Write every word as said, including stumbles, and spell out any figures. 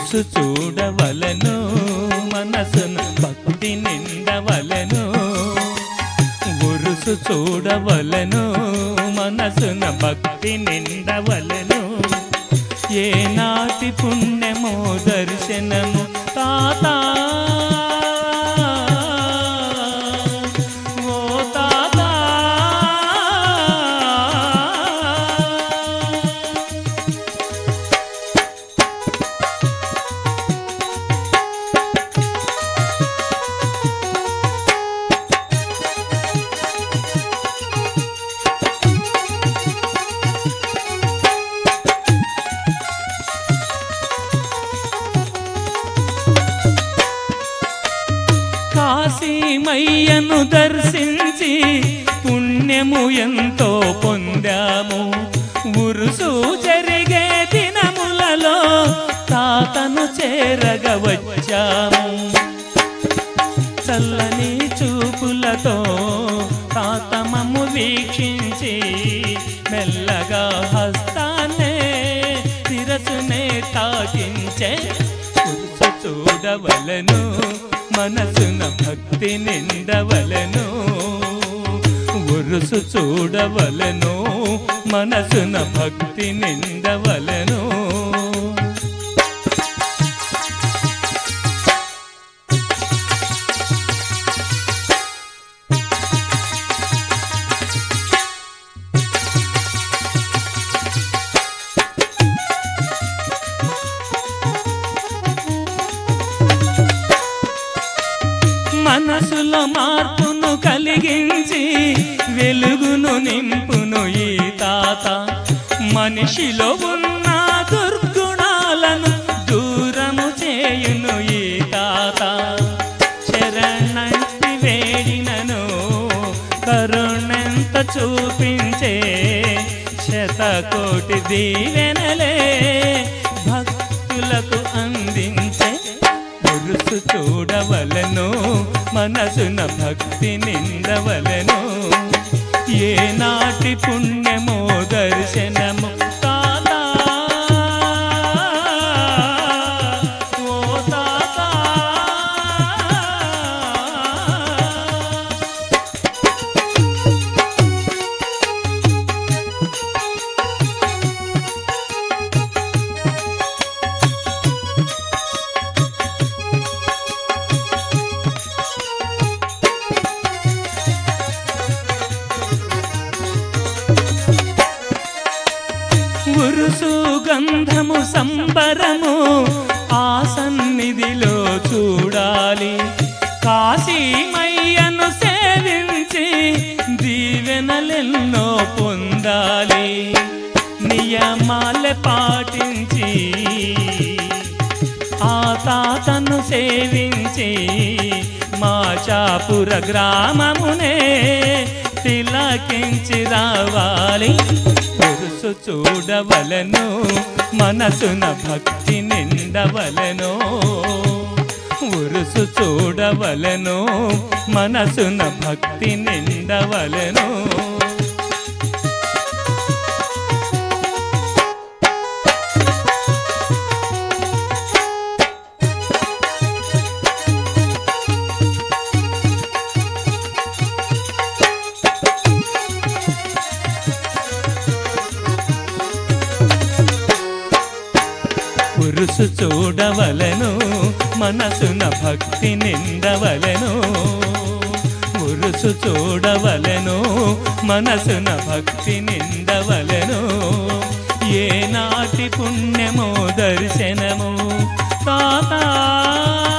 ఉరుసు చూడవలను మనసును భక్తి నిండవలను ఉరుసు చూడవలను మనసున భక్తి నిండవలను ఏ నాటి పుణ్యమో దర్శనము తాతా కాశీమయ్యను దర్శించి పుణ్యము ఎంతో పొందాము ఉరుసు జరిగే దినములలో తాతను చేరగ వచ్చాము చల్లని చూపులతో తాతమము వీక్షించి మెల్లగా హస్తాన్నే శిరసునే తాకించే ఉరుసు చూడవలను మనసున భక్తి నిండవలను ఉరుసు చూడవలను మనసున భక్తి నిండవలను మనసులో మార్పును కలిగించి వెలుగును నింపును ఈ తాత మనిషిలో ఉన్న దుర్గుణాలను దూరము చేయును ఈ తాత శరణంటి వేడినను కరుణెంత చూపించే శతకోటి దీవెనలే భక్తులకు అందించే ఉరుసు చూడవలను మనసున భక్తి నిండవలను ఏ నాటి పుణ్యమో దర్శనము తాతా ఓ తాతా ఉరుసు గంధము సంబరము ఆ సన్నిధిలో చూడాలి కాశీమయ్యను సేవించి దీవెనలెన్నో పొందాలి నియమాలు పాటించి ఆ తాతను సేవించి మాచాపుర గ్రామమునే తిలకించి రావాలి ఉరుసు చూడవలను మనసున భక్తి నిండవలను ఉరుసు చూడవలను మనసున భక్తి నిండవలను ఉరుసు చూడవలను మనసున భక్తి నిండవలను ఉరుసు చూడవలను మనసున భక్తి నిండవలను ఏ నాటి పుణ్యమో దర్శనము తాతా